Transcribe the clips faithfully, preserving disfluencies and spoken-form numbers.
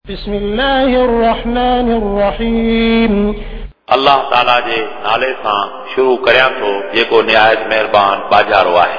بسم الله الرحمن الرحيم अल्लाह ताला जे नाले सां शुरू करियां थो जेको निहायत महिरबान बाजारो आहे।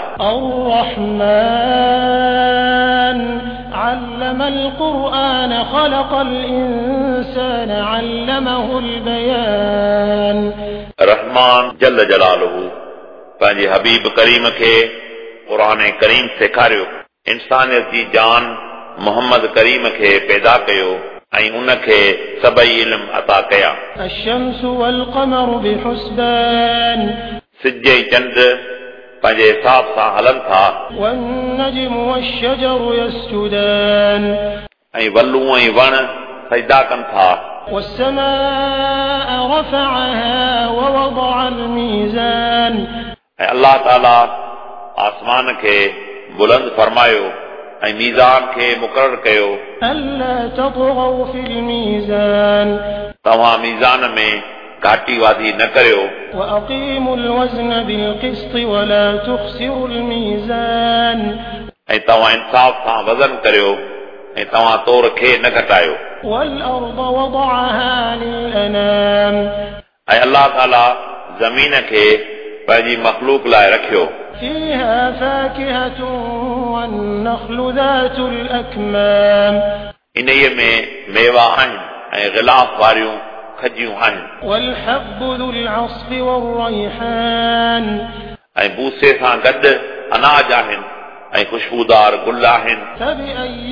الرحمن علم القرآن خلق الإنسان علمه البيان रहमान जल जलालहू पंहिंजे हबीब करीम खे क़ुरान करीम सेखारियो, इंसानियत जी जान मोहम्मद करीम खे पैदा कयो ऐं उनखे सभई इल्म अता कया। الشمس والقمر بحسبان सिज ऐं चंड पंहिंजे हिसाब सां हलनि था, والنجم والشجر يسجدان ऐं वलूं ऐं वण सजदा कनि था। والسماء رفعها ووضع الميزان ऐं अल्लाह ताला आसमान खे बुलंद फरमायो ऐं मीज़ान खे मुक़रर कयो। ألا تطغوا في الميزان तव्हां मीज़ान में घाटी वाधी न करियो। وأقيموا الوزن بالقسط ولا تخسروا الميزان ऐं तव्हां इंसाफ़ सां वज़न करियो ऐं तव्हां तोर खे न घटायो। والأرض وضعها للأنام ऐं अल्लाह ताला ज़मीन खे पंहिंजी मख़लूक लाइ रखियो। فيها فاكهة والنخل ذات الأكمام इन्हीअ में मेवा आहिनि ऐं ग़िलाफ़ वारियूं खजियूं आहिनि। والحب ذو العصف والريحان ऐं बूसे सां गॾु अनाज आहिनि ऐं खुशबूदार गुल आहिनि। فبأي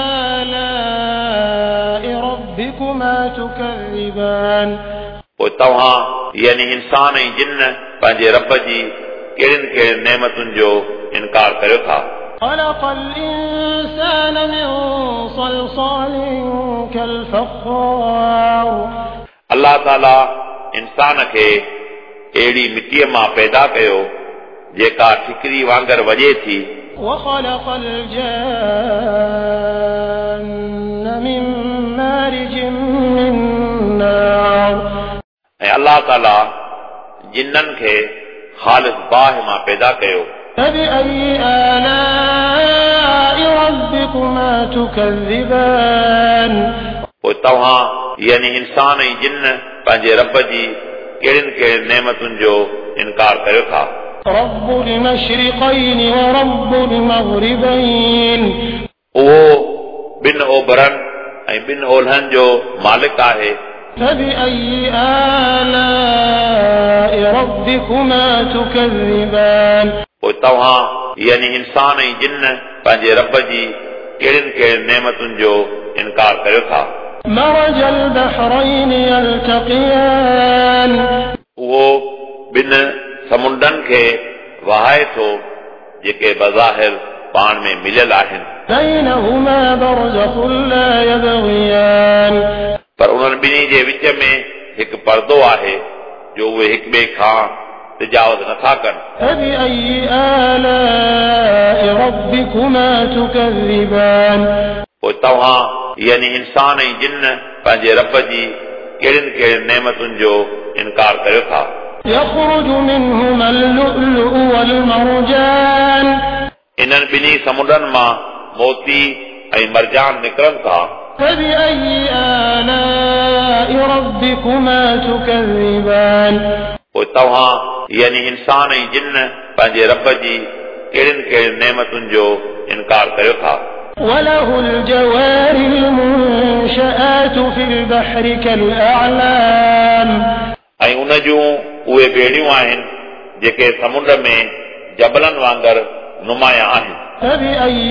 آلاء ربكما تكذبان पोइ तव्हां यानी इंसान ऐं जिन पंहिंजे रब जी कहिड़ियुनि कहिड़ियुनि नेमतुनि जो इनकार करियो था। خلق الإنسان من صلصال كالفخار अल्लाह ताला इंसान खे अहिड़ी मिटीअ मां पैदा कयो जेका ठिकरी वांगर वॼे थी। وخلق الجان من مارج من نار ऐं अल्लाह ताला जिन्ननि खे ख़ालिस बाहि मां पैदा कयो। فبأي آلاء ربكما تكذبان पोइ तव्हां यानी इंसान ऐं जिन पंहिंजे रब जी कहिड़ियुनि कहिड़ियुनि नेमतुनि जो इनकार करियो था। رب المشرقين ورب المغربين उहो ॿिनि ओभरनि ऐं ॿिनि ओलहनि जो मालिक आहे। فبأي آلاء ربكما تكذبان पोइ तव्हां यानी इंसान ऐं जिन पंहिंजे रब जी कहिड़ियुनि कहिड़ियुनि नेमतुनि जो इनकार करियो था। مرج البحرين يلتقيان उहो ॿिनि समुंडनि खे वहाए थो जेके बज़ाहिर पाण में मिलियल आहिनि, بينهما برزخ لا يبغيان पर उन्हनि ॿिन्ही जे विच में हिकु पर्दो आहे जो उहे हिक ॿिए खां तिजावत नथा कनि। فبأي آلاء ربكما تكذبان पोइ तव्हां यानी इंसान ऐं जिन पंहिंजे रब जी कहिड़ियुनि कहिड़ियुनि नेमतुनि जो इनकार करियो था। يخرج منهما اللؤلؤ والمرجان इन्हनि ॿिन्ही समुंडनि मां मोती ऐं मरजान निकिरनि था। فبأي آلاء ربكما تكذبان पोइ तव्हां यानी इंसान ऐं जिन पंहिंजे रब जी कहिड़ियुनि कहिड़ियुनि नेमतुनि जो इनकार करियो था। وله الجوار المنشآت في البحر كالأعلام ऐं उन जूं उहे ॿेड़ियूं आहिनि जेके समुंड में जबलनि वांगर नुमाया आहिनि। فبأي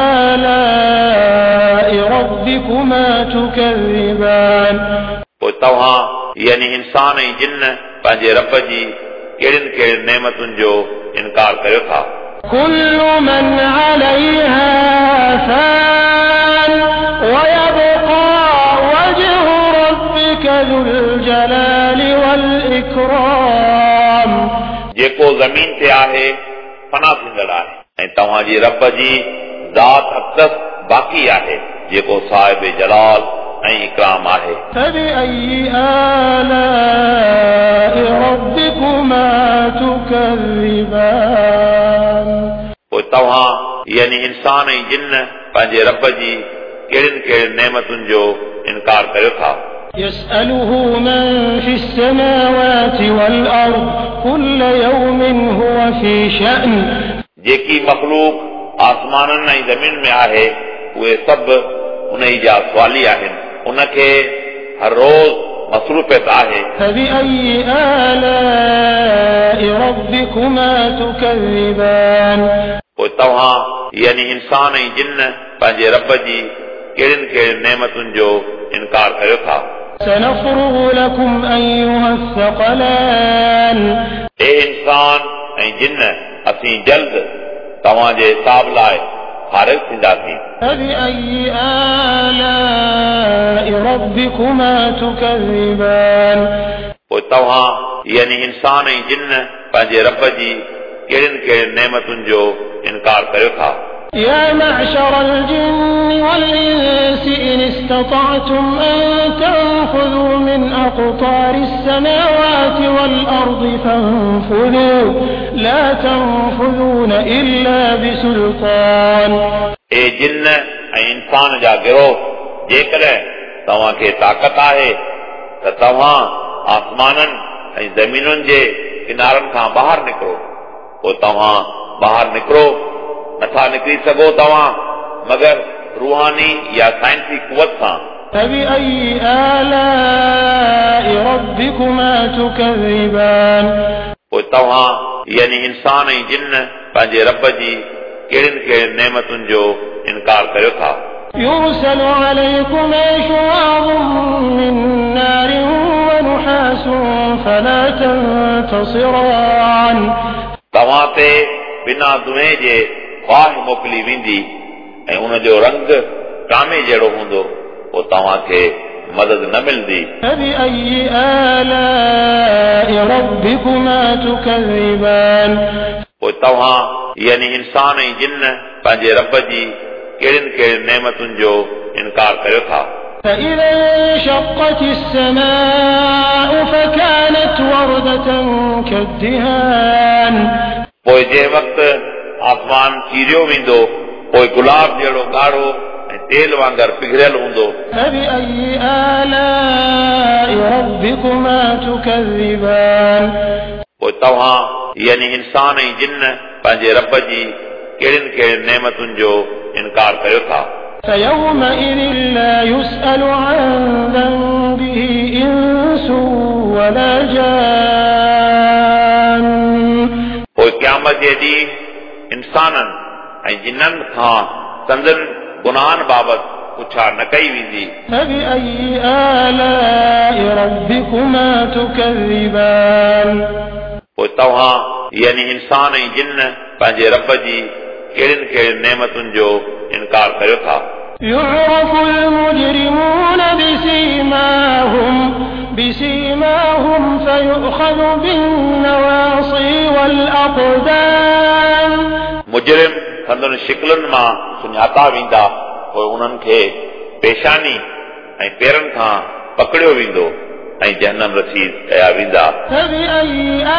آلاء ربكما تكذبان पोइ तव्हां यानी इंसान ऐं जिन पंहिंजे रब जी कहिड़ियुनि कहिड़ियुनि नेमतुनि जो इनकार करियो था। كل من عليها فان ويبقى وجه ربك ذو الجلال والإكرام जेको ज़मीन ते आहे फना थींदड़ आहे ऐं तव्हांजी रब जी ज़ात अक़दस बाक़ी आहे जेको साहिब जलाल ऐं इकराम आहे। فبأي آلاء ربكما تكذبان पोइ तव्हां यानी इंसान ऐं जिन पंहिंजे रब जी कहिड़ियुनि कहिड़ियुनि नेमतुनि जो इनकार करियो था। يسأله من في السماوات والأرض كل يوم هو في شأن जेकी मखलूक आसमाननि ऐं ज़मीन में आहे उहे सभु उन ई जा सवाली आहिनि, उनखे हर रोज़ मसरूफ़ियत आहे। فبأي آلاء ربكما تكذبان पोइ तव्हां यानी इंसान ऐं जिन पंहिंजे रब जी कहिड़ियुनि कहिड़ियुनि नेमतुनि जो इनकार करियो था। سنفرغ لكم أيها الثقلان ए इंसान ऐं जिन असीं जल्द तव्हांजे हिसाब लाइ फारिग थींदासीं। فبأي آلاء ربكما تكذبان पोइ तव्हां यानी इंसान ऐं जिन पंहिंजे रब जी कहिड़ियुनि कहिड़ियुनि नेमतुनि जो इनकार करियो था। يا معشر الجن والإنس إن استطعتم أن تنفذوا من أقطار السماوات والأرض فانفذوا لا تنفذون إلا بسلطان ए जिन ऐं इंसान जा गिरोह, जेकॾहिं तव्हांखे ताक़त आहे त तव्हां आसमाननि ऐं ज़मीनुनि जे किनारनि खां ॿाहिरि निकिरो। पोइ तव्हां ॿाहिरि निकिरो, नथा निकिरी सघो तव्हां मगर रूहानी या साइंसी कुवत सां। فبأي آلاء ربكما تكذبان पोइ तव्हां यानी इंसान ऐं जिन पंहिंजे रब जी कहिड़ियुनि कहिड़ियुनि नेमतुनि जो इनकार करियो था। يرسل عليكما شواظ من نار ونحاس فلا تنتصران तव्हां ते बिना दुएं जे वाह मोकिली वेंदी ऐं उन जो रंग टामे जहिड़ो हूंदो, पोइ तव्हांखे मदद न मिलंदी। فبأي آلاء ربكما تكذبان पोइ तव्हां यानी इंसान ऐं जिन पंहिंजे रब जी कहिड़ियुनि कहिड़ियुनि नेमतुनि जो इनकार करियो था। فإذا انشقت السماء فكانت وردة كالدهان पोइ जंहिं वक़्तु आसमान चीरियो वेंदो, पोइ गुलाब जहिड़ो ॻाढ़ो ऐं तेल वांगुरु पिघरियल हूंदो। فبأي آلاء ربكما تكذبان पोइ तव्हां यानी इंसान ऐं जिन पंहिंजे रब जी कहिड़ियुनि कहिड़ियुनि नेमतुनि जो इनकार करियो था। فيومئذ لا يسأل عن ذنبه إنس ولا جان पोइ क़यामत जे ॾींहुं इंसाननि ऐं जिन्ननि खां संदन गुनाहनि बाबति पुछा न कई वेंदी। فبأي آلاء ربكما تكذبان पोइ तव्हां यानी इंसान ऐं जिन पंहिंजे रब जी कहिड़ियुनि कहिड़ियुनि नेमतुनि जो इनकार करियो था। يعرف المجرمون بسيماهم بسيماهم فيؤخذ بالنواصي والأقدام मुजरिम संदन शिकलुनि मां सुञाता वेंदा, पोइ उन्हनि खे पेशानी ऐं पेरनि खां पकड़ियो वेंदो ऐं जहन्नम रसीद कया वेंदा। فبأي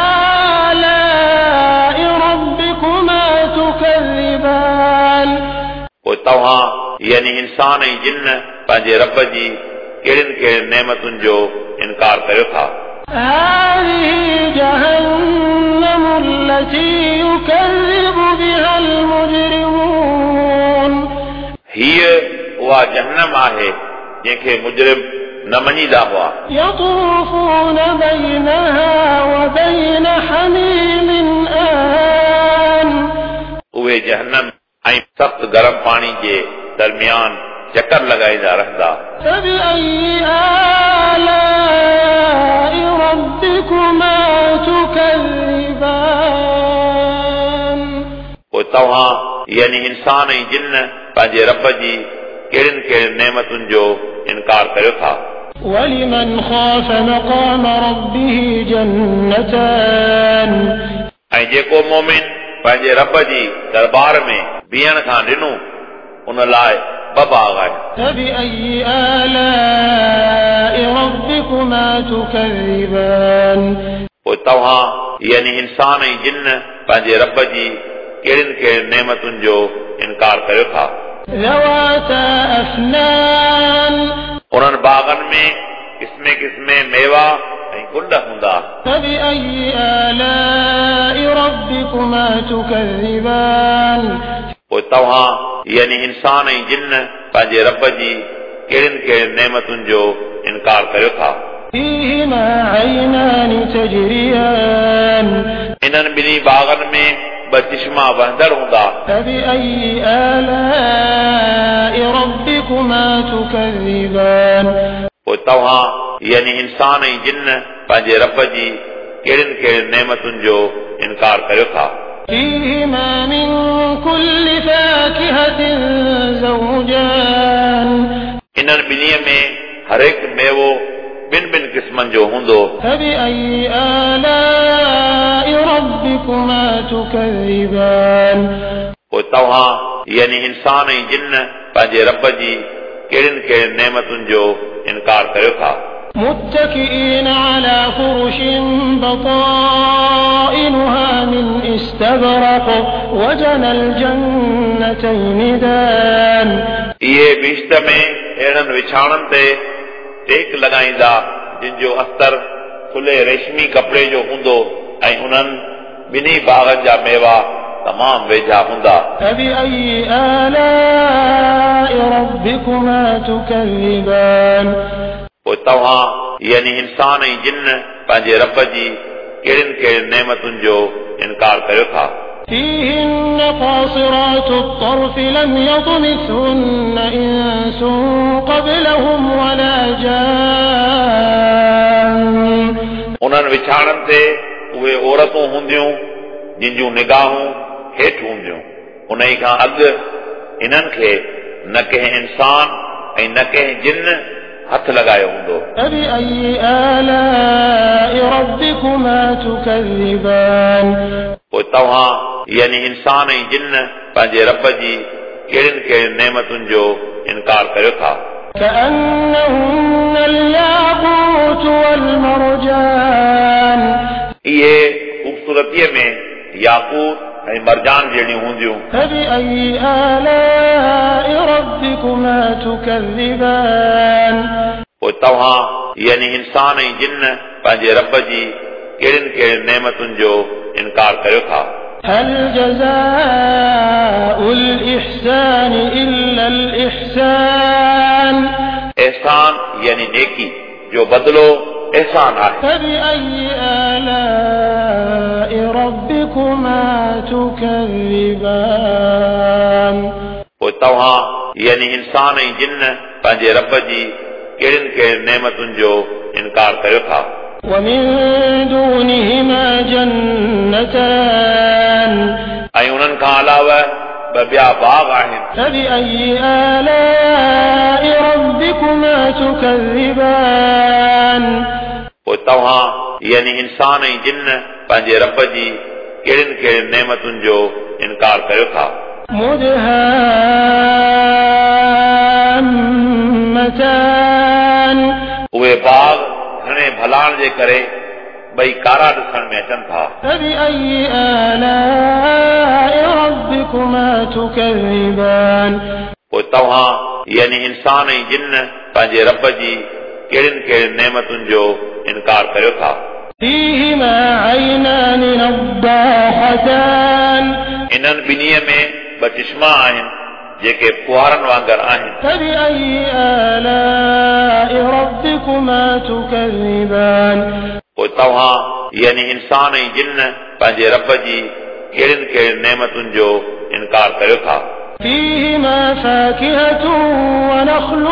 آلاء ربكما تكذبان पोइ तव्हां यानी इंसान ऐं जिन पंहिंजे रब जी कहिड़ियुनि कहिड़ियुनि नेमतुनि जो इनकार करियो था। هذه جهنم التي يكذب بها المجرمون हीअ उहा जहन्नम आहे जंहिंखे मुजरिम न मञीदा हुआ। يطوفون بينها وبين حميم آن उहे जहन्नम ऐं सख़्त गरम पाणी जे दरमियान चकर लॻाईंदा रहंदा। فبأي آلاء ربكما تكذبان पोइ तव्हां यानी इंसान ऐं जिन पंहिंजे रब जी कहिड़ियुनि कहिड़ियुनि नेमतुनि जो इनकार करियो था। ولمن خاف مقام ربه جنتان ऐं जेको मोमिन पंहिंजे रब जी दरबार में बीहण खां ॾिनो, उन लाइ ॿ बाग आहिनि। فبأي آلاء ربكما تكذبان पोइ तव्हां यानी इंसान ऐं जिन पंहिंजे रब जी कहिड़ियुनि कहिड़ियुनि नेमतुनि जो इनकार करियो था। ذواتا أفنان उन्हनि बागनि में किस्मे किस्मे मेवा ऐं गुल हूंदा। فبأي آلاء ربكما تكذبان पोइ तव्हां यानी इंसान ऐं जिन पंहिंजे रब जी कहिड़ियुनि कहिड़ियुनि नेमतुनि जो इनकार करियो था। فيهما عينان تجريان इन्हनि ॿिन्ही बागनि में ॿ चश्मा वहंदड़ हूंदा। فبأي آلاء ربكما تكذبان पोइ तव्हां यानी इंसान ऐं जिन पंहिंजे रब जी कहिड़ियुनि कहिड़ियुनि नेमतुनि जो इनकार करियो था। فيهما من كل فاكهة زوجان इन्हनि ॿिन्हीअ में हर हिकु मेवो ॿिनि ॿिनि क़िस्मनि जो हूंदो। فبأي آلاء ربكما تكذبان पोइ तव्हां यानी इंसान ऐं जिन पंहिंजे रब जी कहिड़ियुनि कहिड़ियुनि नेमतुनि जो इनकार करियो था। متكئين على فرش بطائنها من استبرق وجنى الجنتين دان इहे बिश्त में अहिड़नि विछाणनि ते टेक लॻाईंदा जिन जो अस्तर खुले रेशमी कपिड़े जो हूंदो ऐं उन्हनि ॿिन्ही बागनि जा मेवा तमामु वेझा हूंदा। فبأي آلاء ربكما تكذبان पोइ तव्हां यानी इंसान ऐं जिन पंहिंजे रब जी कहिड़ियुनि कहिड़ियुनि नेमतुनि जो इनकार करियो था। فيهن قاصرات الطرف لم يطمثهن إنس قبلهم ولا جان उन्हनि विछाणनि ते उहे औरतूं हूंदियूं जिन जूं निगाहूं हेठि हूंदियूं। उन खां अॻु इन्हनि खे न कंहिं इंसान ऐं न कंहिं जिन हथ लॻायो हूंदो। فبأي آلاء ربكما تكذبان पोइ तव्हां यानी इंसान ऐं जिन पंहिंजे रब जी कहिड़ियुनि कहिड़ियुनि नेमतुनि जो इनकार करियो था। كأنهن الياقوت والمرجان इहे ख़ूबसूरतीअ में याकूत ऐं मरजान जहिड़ियूं हूंदियूं। فبأي آلاء ربكما تكذبان पोइ तव्हां यानी इंसान ऐं जिन पंहिंजे रब जी कहिड़ियुनि कहिड़ियुनि नेमतुनि जो इनकार करियो था। هل جزاء الإحسان إلا الإحسان एहसान यानी नेकी जो बदलो एहसान आहे। فبأي آلاء ربكما تكذبان पोइ तव्हां यानी इंसान ऐं जिन पंहिंजे रब जी कहिड़ियुनि कहिड़ियुनि नेमतुनि जो इनकार करियो था। ومن دونهما جنتان ऐं उन्हनि खां अलावा ॿ ॿिया बाग आहिनि। فبأي آلاء ربكما تكذبان पोइ तव्हां यानी इंसान ऐं जिन पंहिंजे रब जी कहिड़ियुनि कहिड़ियुनि नेमतुनि जो इनकार करियो था। مدهامتان उहे बाग घणे भलाण जे करे ॿई कारा ॾिसण में अचनि था। فبأي آلاء ربكما تكذبان पोइ तव्हां यानी इंसान ऐं जिन पंहिंजे रब जी कहिड़ियुनि कहिड़ियुनि नेमतुनि जो इनकार करियो था। فيهما عينان نضاختان इन्हनि ॿिन्हीअ में ॿ चश्मा आहिनि जेके फुहारनि वांगुरु आहिनि। فبأي آلاء ربكما تكذبان पोइ तव्हां यानी इंसान ऐं जिन पंहिंजे रब जी कहिड़ियुनि कहिड़ियुनि नेमतुनि जो इनकार करियो था। فيهما فاكهة ونخل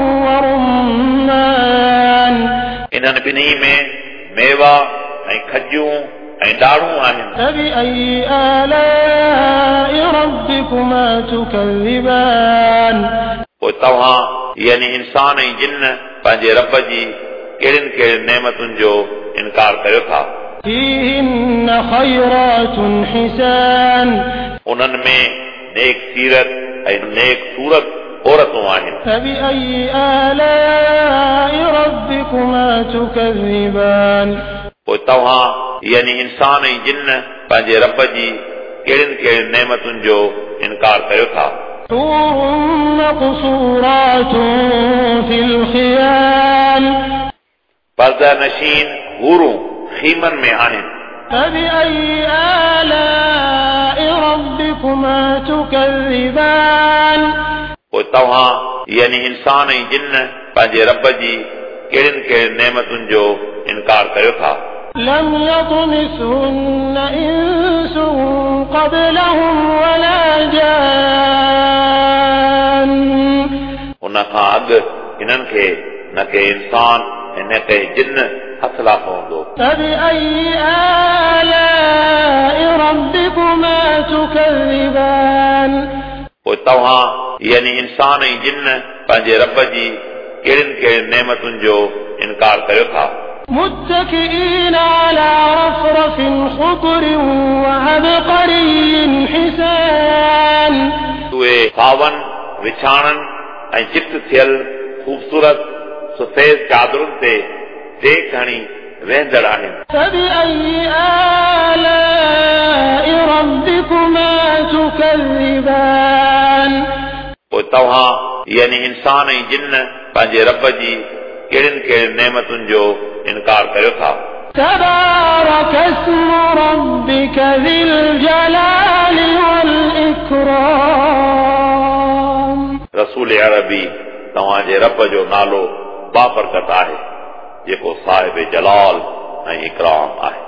ورمان इन्हनि ॿिन्ही में मेवा ऐं खजूं ऐं ॾाढ़ूं आहिनि। فبأي آلاء ربكما تكذبان पोइ तव्हां यानी इंसान ऐं जिन पंहिंजे रब जी कहिड़ियुनि कहिड़ियुनि नेमतुनि जो इनकार करियो था। فيهن خيرات حسان उन्हनि में नेक सीरत ऐं नेक सूरत औरतूं आहिनि। فبأي آلاء ربكما تكذبان पोइ तव्हां यानी इंसान ऐं जिन पंहिंजे रब जी कहिड़ियुनि कहिड़ियुनि नेमतुनि जो इनकार करियो था। حور مقصورات في الخيام पर्दा नशीन हूरूं खीमन में आहिनि। فبأي آلاء ربكما تكذبان पोइ तव्हां यानी इंसान ऐं जिन पंहिंजे रब जी कहिड़ियुनि कहिड़ियुनि नेमतुनि जो इनकार करियो था। لم يطمثهن إنس قبلهم ولا جان उन खां अॻु हिननि खे न के इंसान ऐं न के जिन हथ लाथो हूंदो। فبأي آلاء ربكما تكذبان पोइ तव्हां यानी इंसान ऐं जिन पंहिंजे रब जी कहिड़ियुनि कहिड़ियुनि नेमतुनि जो इनकार करियो था। متكئين على رفرف خضر وعبقري حسان उहे सावन विछाणनि ऐं चिट थियल ख़ूबसूरत सफ़ेद चादरुनि ते टेक हणी वेंदड़ आहिनि। فبأي آلاء ربكما تكذبان पोइ तव्हां यानी इंसान ऐं जिन पंहिंजे रब जी कहिड़ियुनि कहिड़ियुनि नेमतुनि जो इनकार करियो था। تبارك اسم ربك ذي الجلال والإكرام रसूल अरबी तव्हांजे रब जो नालो बाबरकत आहे जेको साहिब जलाल ऐं इकराम आहे।